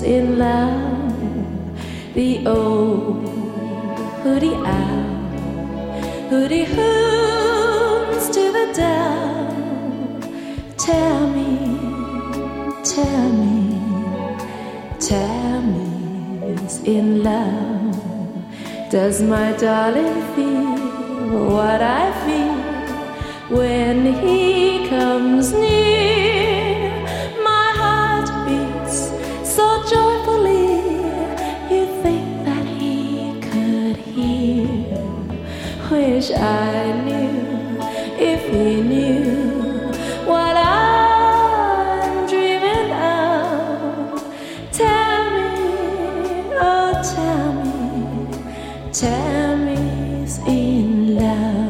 in love. The old hooty owl hooty hoos to the down. Tell me, tell me, tell me, is in love. Does my darling feel what I feel when he comes near? My heart beats so joyfully, you think that he could hear. Wish I knew if he knew what I'm dreaming of. Tell me, oh tell me, tell me he's in love.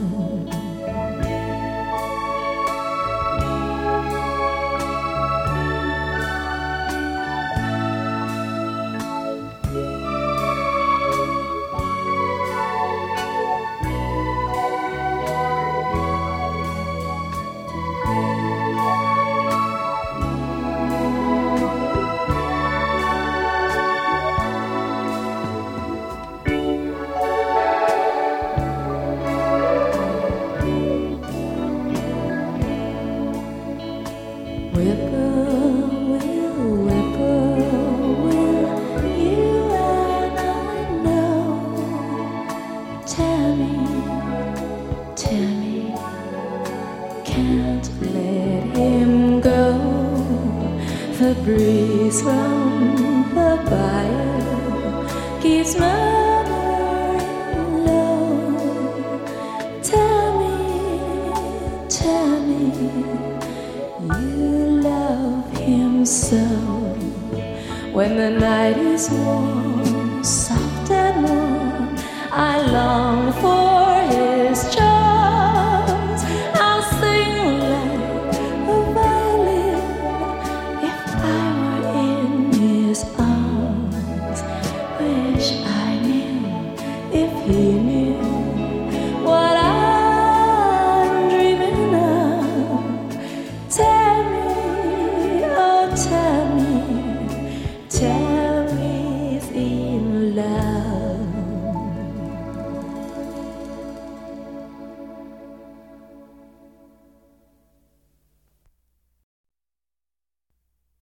Whippoorwill, whippoorwill, you and I know. Tell me, can't let him go. The breeze from the bayou keeps murmuring low. Tell me, you love him so. When the night is warm, soft and warm, I long for